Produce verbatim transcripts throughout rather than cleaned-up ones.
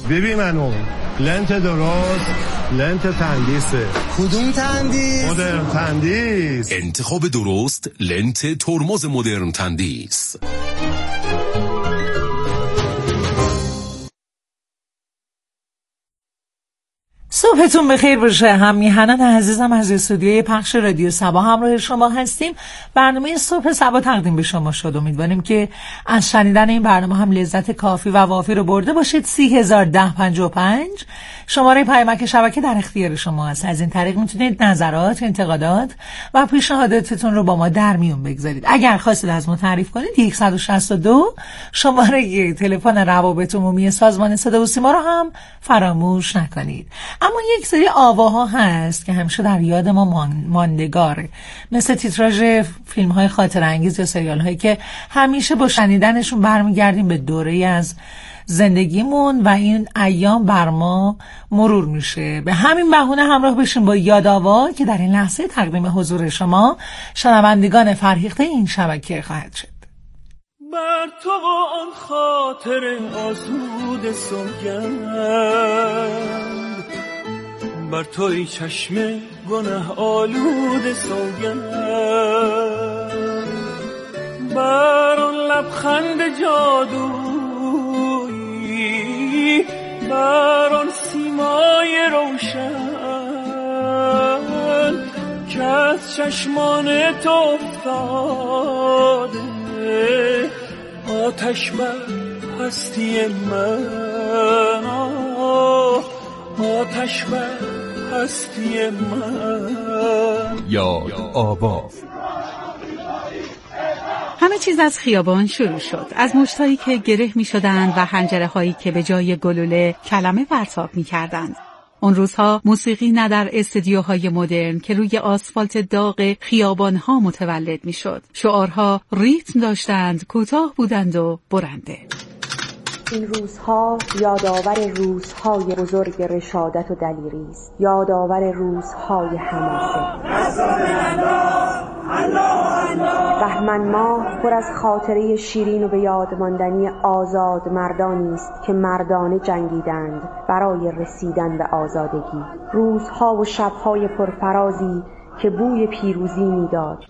ببین منو لنت درست، لنت تندیسه. کدوم تندیس؟ مدرن تندیس. انتخاب درست لنت ترمز مدرن تندیس. صبحتون بخیر باشه. هم میهنان عزیزم از استودیوی پخش رادیو صبا همراه شما هستیم. برنامه صبح صبا تقدیم به شما شد. امیدواریم که از شنیدن این برنامه هم لذت کافی و وافی رو برده باشید. سی هزار ده پنجاه و پنج شماره پیامک شبکه در اختیار شما است. از این طریق میتونید نظرات، انتقادات و پیشنهاداتتون رو با ما در میون بگذارید. اگر خواستید از ما تعریف کنید صد و شصت و دو شماره تلفن روابط عمومی سازمان صدا و سیما رو هم فراموش نکنید. اما یک سری آواها هست که همیشه در یاد ما ماندگاره، مثل تیتراژ فیلم های خاطر انگیز یا سریال هایی که همیشه با شنیدنشون برمیگردیم به دوره از زندگیمون و این ایام بر ما مرور میشه. به همین بهونه همراه بشیم با یادآوا که در این لحظه تقدیم حضور شما شنوندگان فرهیخته این شبکه خواهد شد. بر تو آن خاطر آسود سوگند، بر توی چشم گناه آلود سوگند، بر آن لبخند جادویی، بر آن سیمای روشن که از چشمان تو افتاده، آتش بر هستی من، آتش بر هستی من. یاد آوا. همه چیز از خیابان شروع شد، از مشتایی که گره می شدند و حنجره هایی که به جای گلوله کلمه پرتاب می کردند. اون روزها موسیقی نه در استدیوهای مدرن که روی آسفالت داغ خیابانها متولد می شد. شعارها ریتم داشتند، کوتاه بودند و برنده. این روزها یادآور روزهای بزرگ رشادت و دلیری است، یادآور روزهای حماسه. بهمن ماه پر از خاطره شیرین و به یاد ماندنی آزاد مردانی است که مردانه جنگیدند برای رسیدن به آزادگی. روزها و شبهای پرفرازی که بوی پیروزی میداد.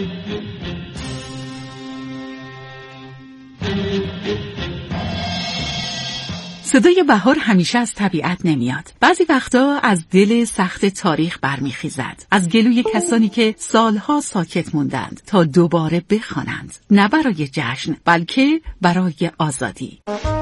صدای بهار همیشه از طبیعت نمیاد. بعضی وقتا از دل سخت تاریخ برمیخیزد، از گلوی کسانی که سالها ساکت موندند تا دوباره بخوانند، نه برای جشن بلکه برای آزادی.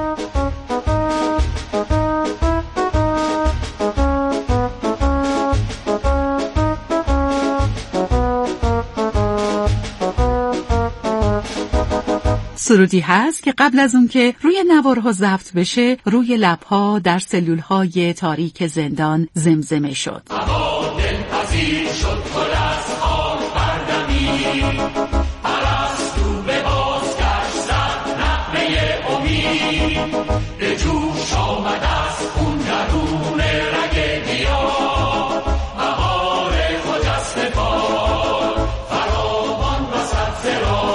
سرودی هست که قبل از اون که روی نوارها ضبط بشه روی لبها در سلولهای تاریک زندان زمزمه شد. هوا دلپذیر شد گل از خاک بردمی، پرستو به بازگشت زد نغمه امید، به جوش آمد از خون درون رگ گیا، بهار خجسته باد فراوان وسط زرا.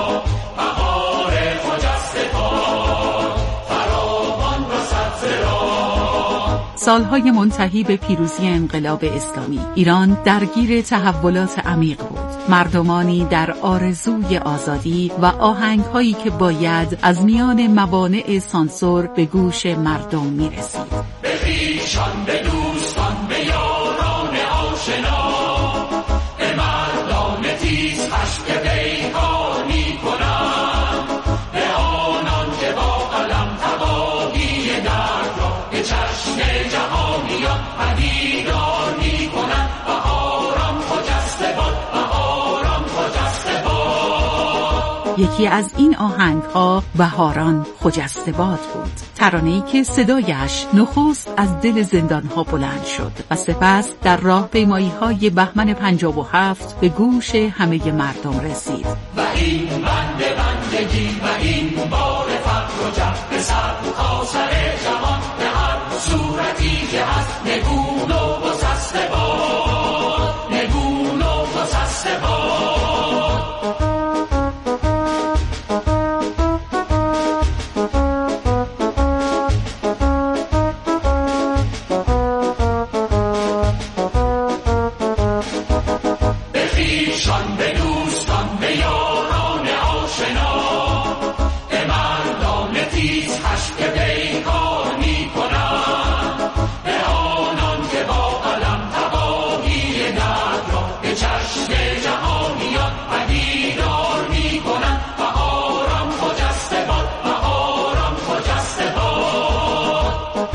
سالهای منتهی به پیروزی انقلاب اسلامی، ایران درگیر تحولات عمیق بود. مردمانی در آرزوی آزادی و آهنگهایی که باید از میان موانع سانسور به گوش مردم میرسید. به خویشان، به دوستان، به یاران آشنا، به مردان تیز خشم که پیکانی کنند، به آنان که با قلم تباهی درد را به چشم جهانیان پدیدار می‌کنند. بهاران خجسته باد، بهاران خجسته باد. یکی از این آهنگ‌ها بهاران خجسته باد بود، ترانه‌ای که صدایش نخست از دل زندان‌ها بلند شد و سپس در راهپیمایی‌های بهمن پنجاه و هفت به گوش همه مردم رسید. و این بنده بندگی و این بار فقر و جهل صبر کاسر جهان به هر صورتی که هست نگون و گسسته باد، نگون و گسسته باد. خشم که پیکار می کنند به آنان که با قلم تباهی نقد را به چشم جهانیان پدیدار می کنند. بهارم خجسته باد، بهارم خجسته باد.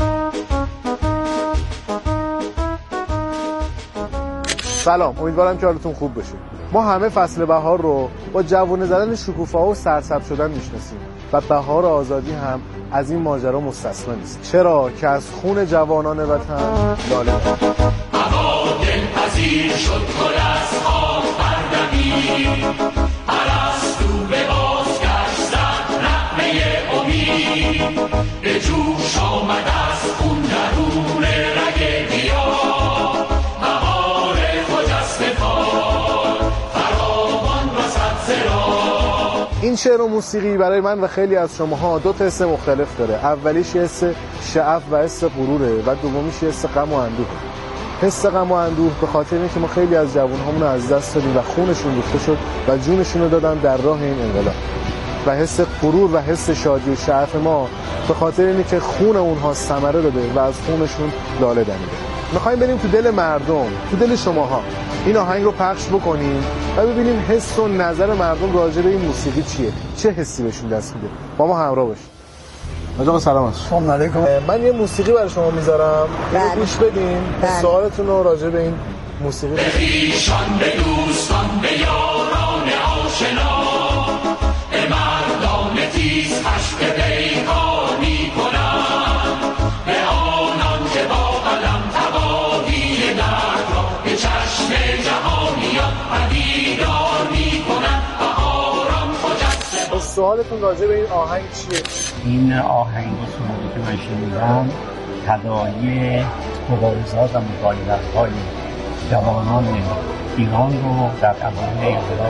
سلام، امیدوارم که حالتون خوب باشه. ما همه فصل بهار رو با جوونه زدن شکوفه‌ها و سرسبز شدن میشناسیم و بهار آزادی هم از این ماجرا مستثنا نیست. چرا که از خون جوانان وطن لاله هوا دلپذیر شد، گل از خاک بردمید، پرستو به بازگشت زد نغمه امید، به جوش آمد از خون درون رگ گیاه، بهار خجسته باد فراوان رسد ز راه. این شعر و موسیقی برای من و خیلی از شماها دو تا حس مختلف داره. اولیش حس شعف و حس غروره و دومیش حس غم و اندوه. حس غم و اندوه به خاطر اینکه ما خیلی از جوانهامون رو از دست دادیم و خونشون ریخته شد و جونشون رو دادن در راه این انقلاب. و حس غرور و حس شادی و شعف ما به خاطر اینه که خون اونها ثمره داده و از خونشون لاله دمیده. میخوایم بریم تو دل مردم، تو دل شماها این آهنگ رو پخش بکنیم و ببینیم حس و نظر مردم راجع به این موسیقی چیه، چه حسی بهشون دست میده. با ما همراه باشید. آقا سلام علیکم. سلام علیکم. من یه موسیقی برای شما میذارم، بله. گوش بدین، بله. سوالتون رو راجع به این موسیقی به خویشان، به دوستان، به یاران آشنا، به مردان تیز خشم که پیکار می کنند، به آنان که با قلم تباهی نقد را به چشم جهانیان پدیدار می کنند. بهارم خجسته. سوالتون راجع به این آهنگ چیه؟ این آهنگ و سروده که من شنیدم تداعی مبارزات و مبارزات‌های جوانان ایران رو در اوایل انقلاب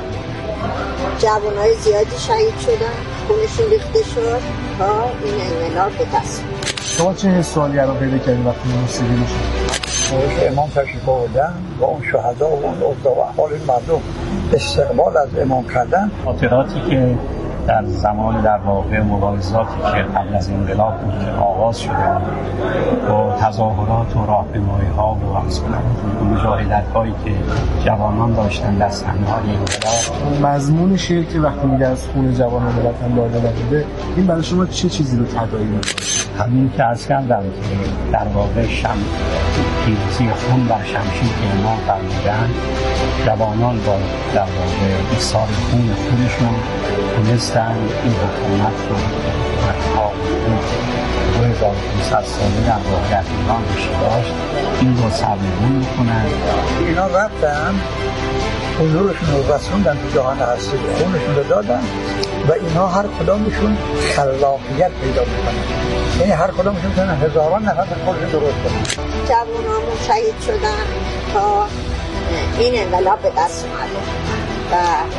جوانای زیادی شهید شدن، خونشون ریخته شد تا این انقلاب به دست اومد. شما چه حسالی الان پیدا کردین وقتی موسیقی میشه؟ که امام تشریف آوردن و اون شهدا و اون اوضاع و احوال مردم استقبال از امام کردن، خاطراتی که در زمان در واقع مبارزاتی که قبل از انقلاب بود که آغاز شده با تظاهرات و راهپیمایی‌ها و مثلا مجاهدت‌هایی که جوانان داشتن در صحنه‌های انقلاب. مضمون شعر که وقتی میگه از خون جوانان وطن لاله دمیده، این برای شما چه چیزی رو تداعی می‌کنه؟ همین که عرض کردم که در واقع شم پیروزی خون بر شمشیر که امام فرمودن، جوانان با در واقع ایثار خون خودشون تونستن این حکومت رو حکومت دو هزار و پانصد ساله در واقع در ایران بشه داشت، این رو سرنگون میکنن. اینا رفتن حضورشون رو رسوندن تو جهان هستی، خونشون رو دادن و اینا هر کدامشون خلاقیت پیدا میکنن. یعنی هر کدامشون میتونن هزاران نفر خودشون درست کنن. جوانامون شهید شدن تا این انقلاب به دست اومده و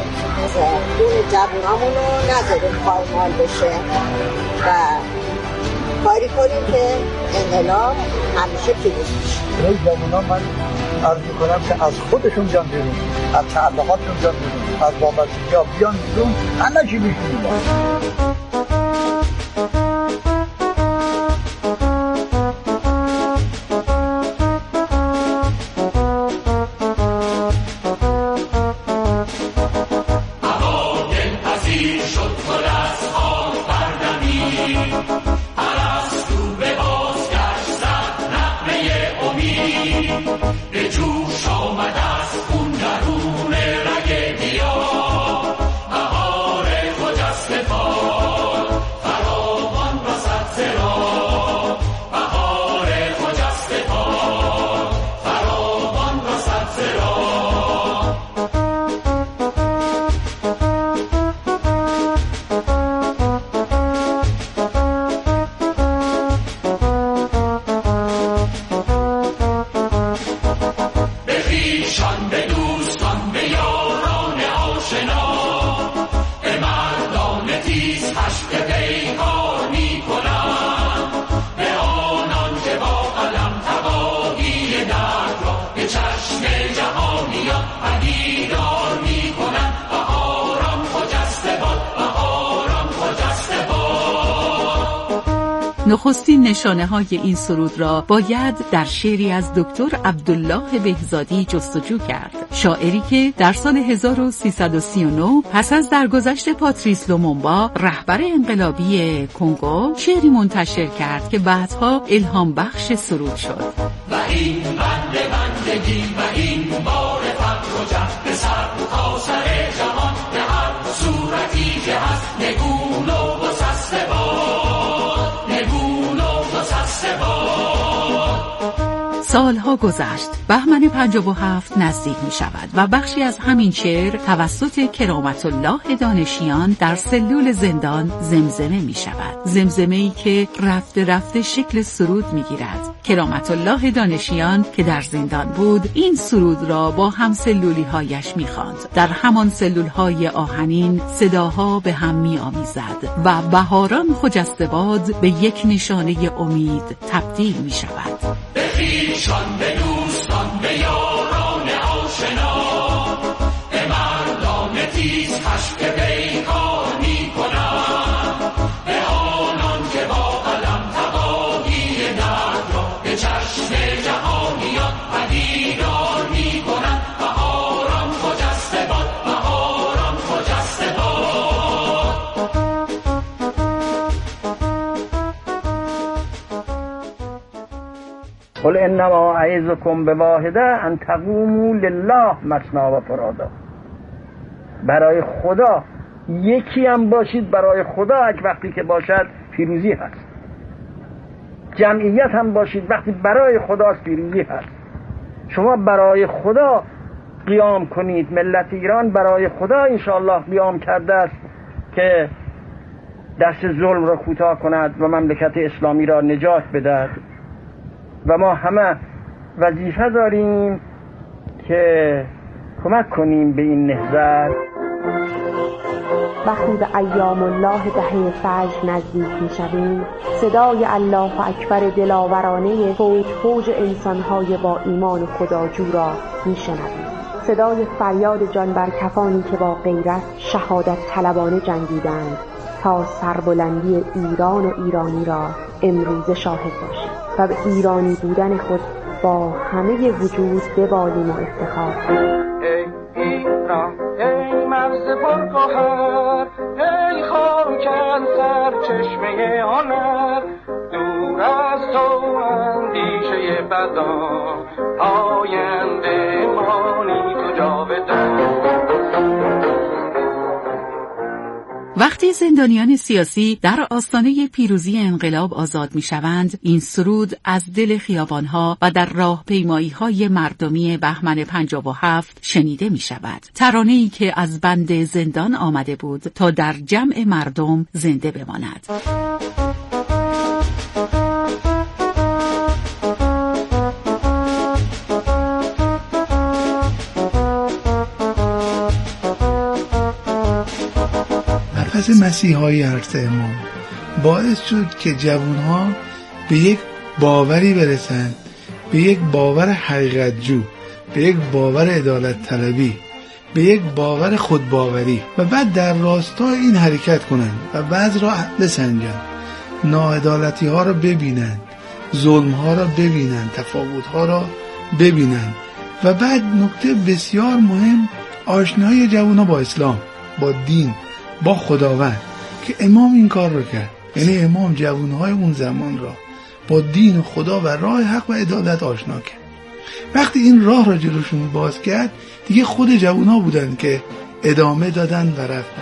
دون جوانامون رو نذاریم پایمال بشه و کاری کنیم که انقلاب همیشه پیروز بشه. برای جوانان من عرض میکنم که از خودشون جان بیرون، از تعلقاتشون جان بیرون، از وابستگی‌ها بیان بیرون، همه چی بیشون به جوش آمد از خون درون رگ گیاه، بهار خجسته باد نخستین نشانه های این سرود را باید در شعری از دکتر عبدالله بهزادی جستجو کرد، شاعری که در سال هزار و سیصد و سی و نه پس از درگذشت پاتریس لومومبا رهبر انقلابی کنگو شعری منتشر کرد که بعدها الهام بخش سرود شد. و این بنده بندگی و این بار فقر و جهل سر تا سر جهان به هر صورتی که هست نگون و گسسته باد، نگون و گسسته باد. سالها گذشت، بهمن پنجاه و هفت نزدیک می شود و بخشی از همین شعر توسط کرامت الله دانشیان در سلول زندان زمزمه می شود. زمزمه ای که رفته رفته شکل سرود می گیرد. کرامت الله دانشیان که در زندان بود این سرود را با هم سلولی هایش می خواند. در همان سلول های آهنین صداها به هم می آمیزد و بهاران خجسته باد به یک نشانه امید تبدیل می شود. به خویشان، به دوستان، به یاران آشنا، به مردان تیز خشم که پیکار می کنند، به آنان که با قلم تقاضی درد را به چشم جهانیان پدیدار می کنند. بهاران خجسته باد، بهاران خجسته باد. قل انما اعظکم بواحده ان تقوموا لله مثنی و فرادا. برای خدا یکی هم باشید، برای خدا اگه وقتی که باشد پیروزی هست. جمعیت هم باشید وقتی برای خداست پیروزی هست. شما برای خدا قیام کنید. ملت ایران برای خدا انشاءالله قیام کرده است که دست ظلم را کوتاه کند و مملکت اسلامی را نجات بدهد و ما همه وظیفه داریم که کمک کنیم به این نهضت. وقتی به ایام الله دهه فجر نزدیک می شویم، صدای الله اکبر دلاورانه فوج فوج انسانهای با ایمان و خداجو را می شنویم. صدای فریاد جان بر کفانی که با غیرت شهادت طلبانه جنگیدند تا سربلندی ایران و ایرانی را امروز شاهد باشیم و به ایرانی بودن خود با همه وجود ببالیم و افتخار کنیم. ای ایران، ای مرز پرگوهر، ای خاکن سر چشمه هنر، دور از تو اندیشه بدان، آینده مانی تو جاودان. وقتی زندانیان سیاسی در آستانه پیروزی انقلاب آزاد می‌شوند، این سرود از دل خیابان‌ها و در راهپیمایی‌های مردمی بهمن پنجاه و هفت شنیده می‌شود. ترانه‌ای که از بند زندان آمده بود تا در جمع مردم زنده بماند. پس مسیحایی حضرت امام باعث شد که جوانها به یک باوری برسند، به یک باور حقیقت جو، به یک باور عدالت طلبی، به یک باور خودباوری و بعد در راستای این حرکت کنند و بعض را بسنجند، ناعدالتی ها را ببینند، ظلم ها را ببینند، تفاوت ها را ببینند و بعد نکته بسیار مهم آشنایی جوانها با اسلام، با دین، با خداوند که امام این کار رو کرد. یعنی امام جوانهای اون زمان را با دین و خدا و راه حق و عدالت آشنا کرد. وقتی این راه را جلوشون باز کرد دیگه خود جوانها بودن که ادامه دادن و رفتن.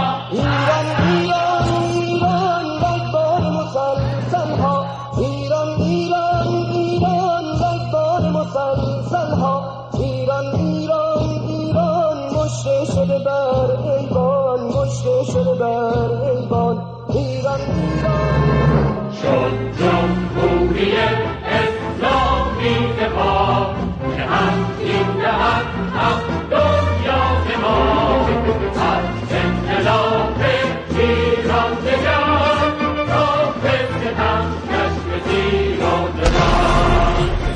شد جمهوری اسلامی دفاع که هم این دهد هم دنیا ما از انقلاب ایران دگر تا فتن کشف ایران دگر.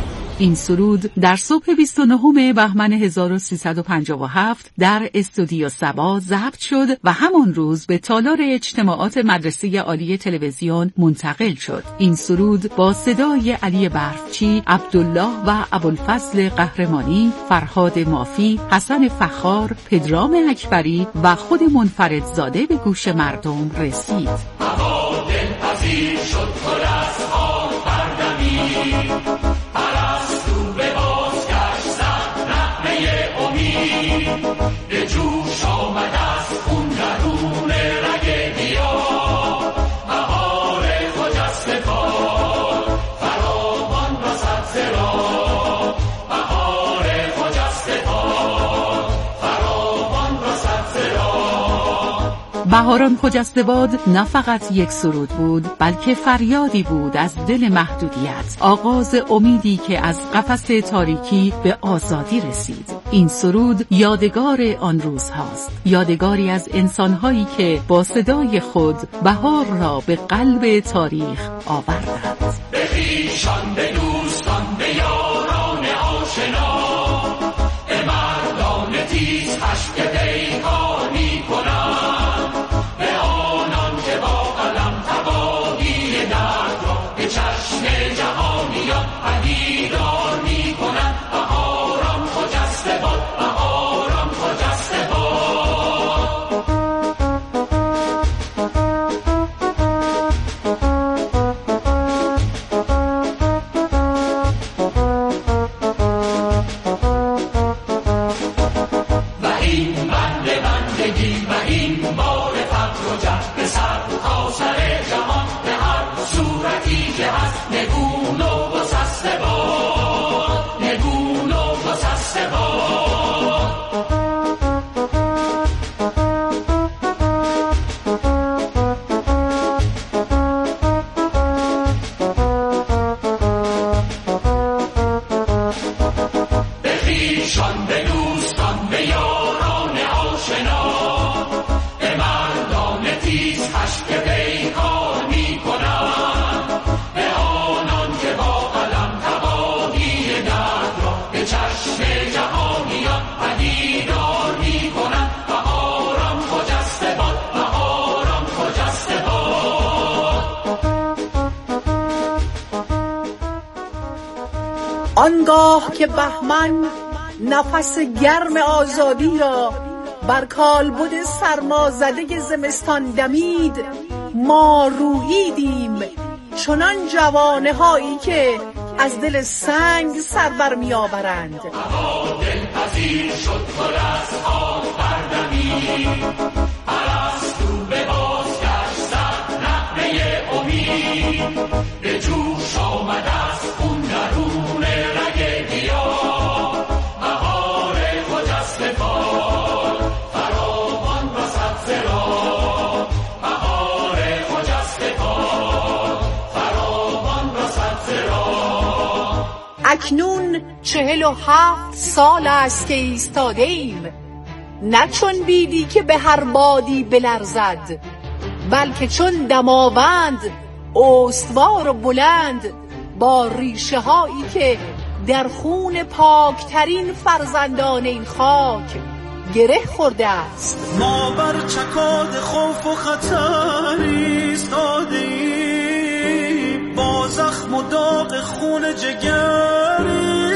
این سرود در صبح بیست و نهم بهمن هزار و سیصد و پنجاه و هفت در استودیو سبا ضبط شد و همان روز به تالار اجتماعات مدرسه عالی تلویزیون منتقل شد. این سرود با صدای علی برفچی، عبدالله و ابوالفضل قهرمانی، فرهاد مافی، حسن فخار، پدرام اکبری و خود منفردزاده به گوش مردم رسید. هوا دلپذیر شد پر از خاک بردمی، پرستو به بازگشت زد نغمه امید، به جوش آمد از خون درون رگ گیاه، بهار خجسته باد فراوان رسد ز راه، بهار خجسته باد فراوان رسد ز راه. بهاران خجسته باد نه فقط یک سرود بود، بلکه فریادی بود از دل محدودیت، آغاز امیدی که از قفس تاریکی به آزادی رسید. این سرود یادگار آن روز هاست، یادگاری از انسانهایی که با صدای خود بهار را به قلب تاریخ آوردند. به خویشان، به دوستان، به یاران آشنا، به مردان تیز خشم که پیکانی کنند، به آنان که با قلم تباهی درد را به چشم جهانیان پدیدار می کنند. بهاران خجسته باد، بهاران خجسته باد. و این بنده بندگی و این بار فقر و جهل سر کاسر جهان، به هر صورتی که هست نگون و گسسته باد، نگون و گسسته باد. به خویشان، به دوستان، به یاران آشنا، به مردان تیز خشم که پیکار می کنند، به آنان که با قلم تباهی درد را به چشم جهانیان پدیدار می کنند. بهاران خجسته باد، بهاران خجسته باد. آنگاه که بهمن نفس گرم آزادی را بر کالبد سرمازده زمستان دمید، ما روییدیم چنان جوانه هایی که از دل سنگ سر بر می آورند. هوا دلپذیر شد پر از خاک بردمی، پرستو به بازگشت زد نغمه امید، به جوش آمد از خون درون رگ گیاه، بهار خجسته باد فراوان رسد ز راه، بهار خجسته باد فراوان رسد ز راه. اکنون چهل و هفت سال است که ایستاده ایم، نه چون بیدی که به هر بادی بلرزد، بلکه چون دماوند استوار و بلند، با ریشه هایی که در خون پاکترین فرزندان این خاک گره خورده است. ما بر چکاد خوف و خطر ایستادیم، با زخم و داغ خون جگر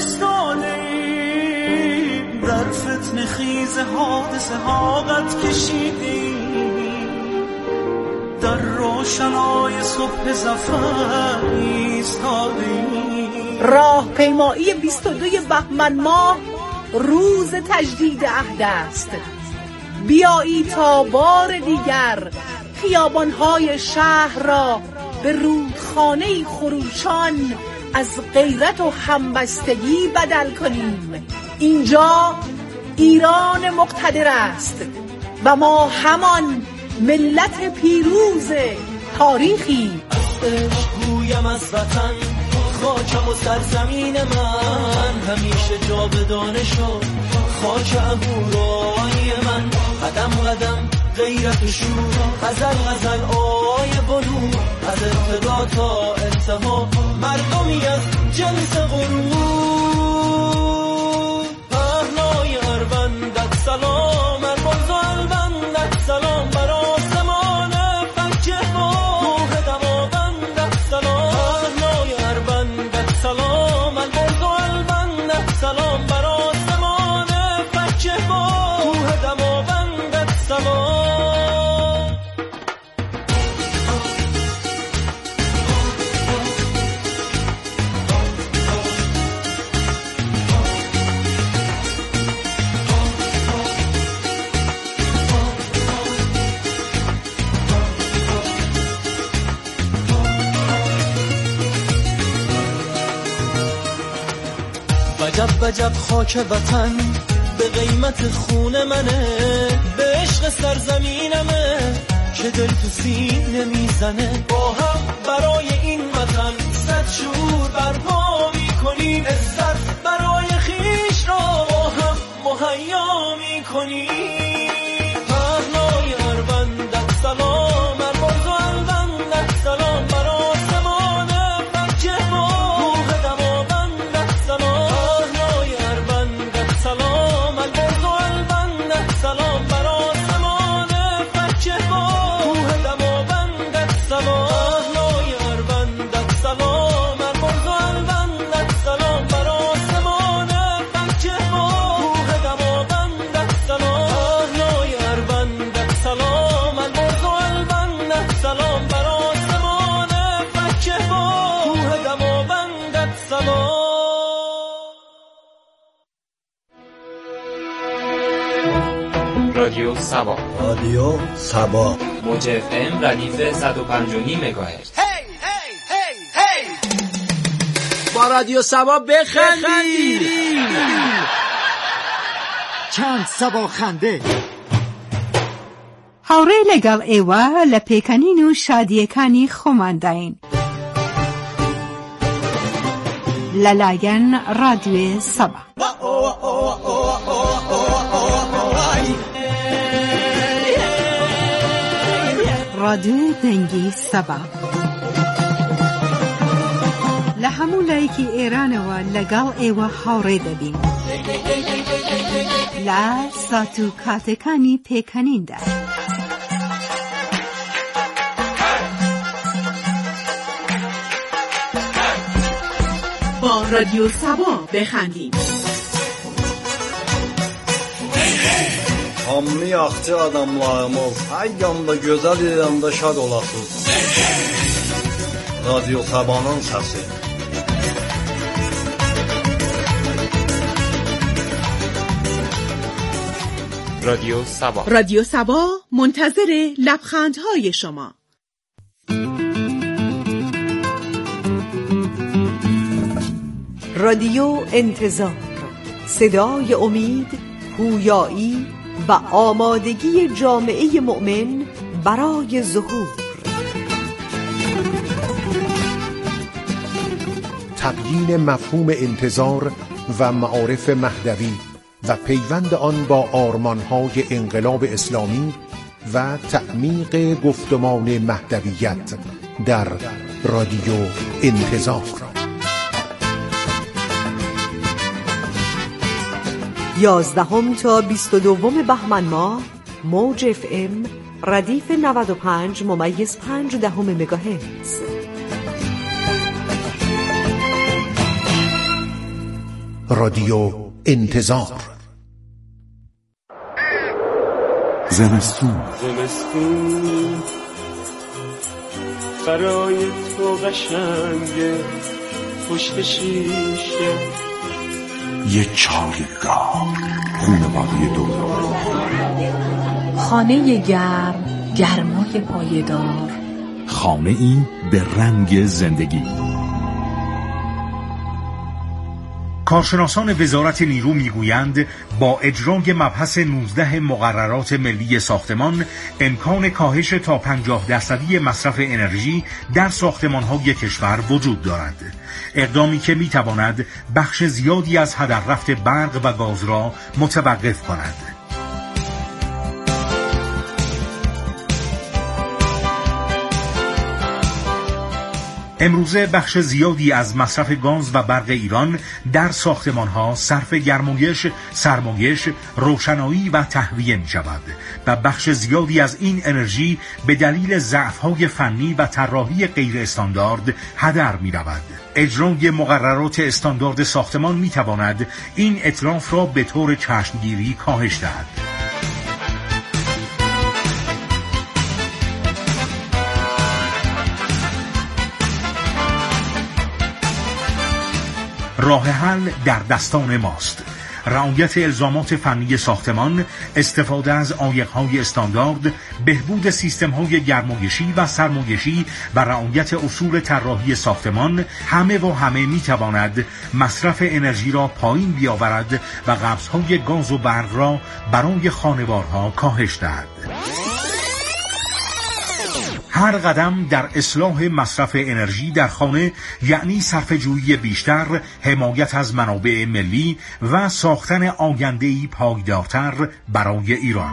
ایستادیم، در فتنه خیز حادثه ها قد کشیدیم، در روشنای صبح ظفر ایستادیم. راه پیمایی بیست و دو بهمن ماه روز تجدید عهد است. بیایی تا بار دیگر خیابانهای شهر را به رودخانه خروشان از غیرت و همبستگی بدل کنیم. اینجا ایران مقتدر است و ما همان ملت پیروز تاریخی. گویم از وطن خاکم و سرزمین من، همیشه جاودانه شد خاک عبورای من. قدم قدم غیرت و شور، غزل غزل آی بلور، از ابتدا تا انتها مردمی از جنس غرور. عجب عجب خاک وطن به قیمت خون منه، به عشق سرزمینمه که دل تو سینه میزنه. با هم برای این وطن صد شور برپا میکنیم، عزت برای خیش را با هم مهیا میکنیم. پهنای اربندت سلام، ارباز و البندت سلام، بر آسمان بچه با روح دماوندت سلام. پهنای اربندت سلام، ارباز و البندت سلام، بر آسمان بچه با روح دماوندت سلام. پهنای اربندت سلام، ارباز و البندت سلام، بر آسمان بچه با روح دماوندت سلام. پهنای اربندت سلام، ارباز و البندت سلام، بر آسمان بچه با روح دماوندت سلام. رادیو سبا، رادیو سبا، موج اف ام ردیف صد و پنج و نیم مگاهرتز. با رادیو سبا بخندید. چند سبا خنده. هاوڕێ لەگەڵ ئێوە لە پێکەنین و شادیەکانی خۆمانداین لەلایەن ڕادیۆی سەبا. ڕادیۆی دەنگی سەبا لە هەموو لایەکی ئێرانەوە لەگەڵ ئێوە هاوڕێ دەبین لە سات و کاتەکانی پێکەنیندا. با رادیو سبا بخندیم. Hammi yaxçı adamlarımız, hər yanda gözəl yanda şad olasınız. Radyo Sabah'ın səsi. رادیو سبا. رادیو سبا منتظر لبخندهای شما. رادیو انتظار، صدای امید، پویایی و آمادگی جامعه مؤمن برای ظهور. تبیین مفهوم انتظار و معارف مهدوی و پیوند آن با آرمان‌های انقلاب اسلامی و تعمیق گفتمان مهدویت در رادیو انتظار. یازدهم تا بیست و دوم بهمن ماه موج اف ام ردیف نود و پنج ممیز پنج دهم مگاهرتز. رادیو انتظار. زمستون زمستون برای تو قشنگه، پشت شیشه یه چایگاه، خونواده دور، خانه گرم، گرمای پایدار، خانه ای به رنگ زندگی. کارشناسان وزارت نیرو میگویند با اجرای مبحث نوزده مقررات ملی ساختمان امکان کاهش تا پنجاه درصدی مصرف انرژی در ساختمان‌های کشور وجود دارد، اقدامی که میتواند بخش زیادی از هدر رفت برق و گاز را متوقف کند. امروزه بخش زیادی از مصرف گاز و برق ایران در ساختمان‌ها صرف گرمایش، سرمایش، روشنایی و تهویه می‌شود و بخش زیادی از این انرژی به دلیل ضعف‌های فنی و طراحی غیر استاندارد هدر می‌رود. اجرای مقررات استاندارد ساختمان می‌تواند این اتلاف را به طور چشمگیری کاهش دهد. راه حل در دستان ماست. رعایت الزامات فنی ساختمان، استفاده از عایق‌های استاندارد، بهبود سیستم‌های گرمایشی و سرمایشی و رعایت اصول طراحی ساختمان همه و همه می‌تواند مصرف انرژی را پایین بیاورد و قبض‌های گاز و برق را برای خانوارها کاهش دهد. هر قدم در اصلاح مصرف انرژی در خانه یعنی صرفه‌جویی بیشتر، حمایت از منابع ملی و ساختن آینده‌ای پایدارتر برای ایران.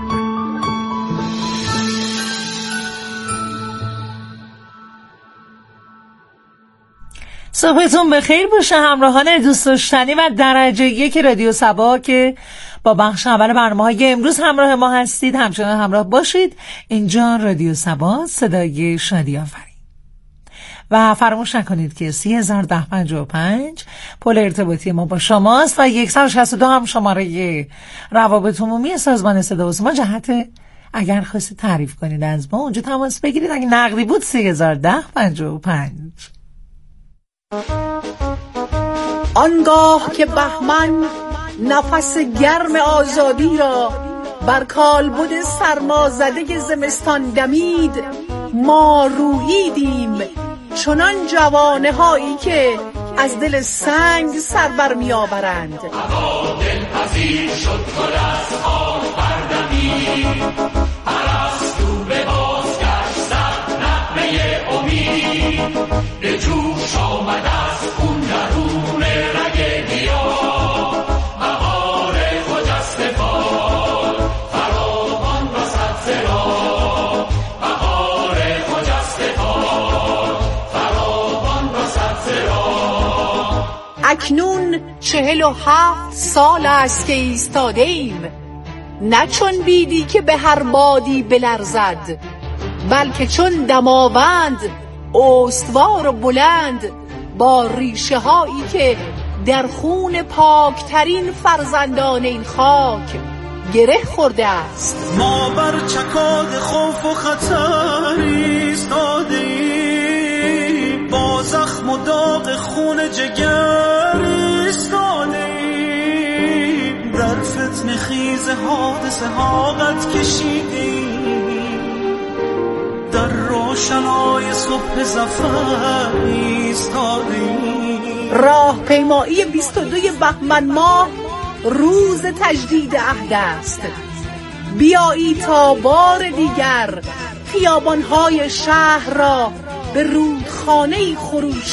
صبحتون بخیر باشه همراهان دوست داشتنی و درجه یک رادیو صبا که با بخش اول برنامه‌های امروز همراه ما هستید. همچنان همراه باشید. اینجا رادیو صبا، صدای شادی آفرین. و فراموش نکنید که سی هزار ده پنجاه و پنج پل ارتباطی ما با شماست و صد و شصت و دو هم شماره روابط عمومی سازمان صدا و سیما. جهت اگر خواستید تعریف کنید از ما اونجا تماس بگیرید. اگه نقدی بود سی هزار ده پنجاه و پنج. آنگاه که بهمن نفس گرم آزادی را بر کالبد سرمازده زمستان دمید، ما روییدیم چنان جوانه هایی که از دل سنگ سر بر می آورند. هوا دلپذیر شد گل از خاک بردمید، پرستو به بازگشت زد نغمه امید، به جوش آمد از خون درون رگ گیاه، بهار خجسته باد فراوان وسط زرا، بهار خجسته باد فراوان وسط زرا. اکنون چهل و هفت سال است که ایستاده ایم، نه چون بیدی که به هر بادی بلرزد، بلکه چون دماوند استوار و بلند با ریشه هایی که در خون پاکترین فرزندان این خاک گره خورده است. ما بر چکاد خوف و خطر ایستادیم، با زخم و داغ خون جگر ایستادیم، در فتنه خیز حادثه ها قد کشیدیم، در روشنای صبح ظفر ایستادیم. راهپیمایی بیست و دوی بهمن ماه روز تجدید عهد است. بیایی تا بار دیگر خیابان‌های شهر را به رودخانه‌ای خروشان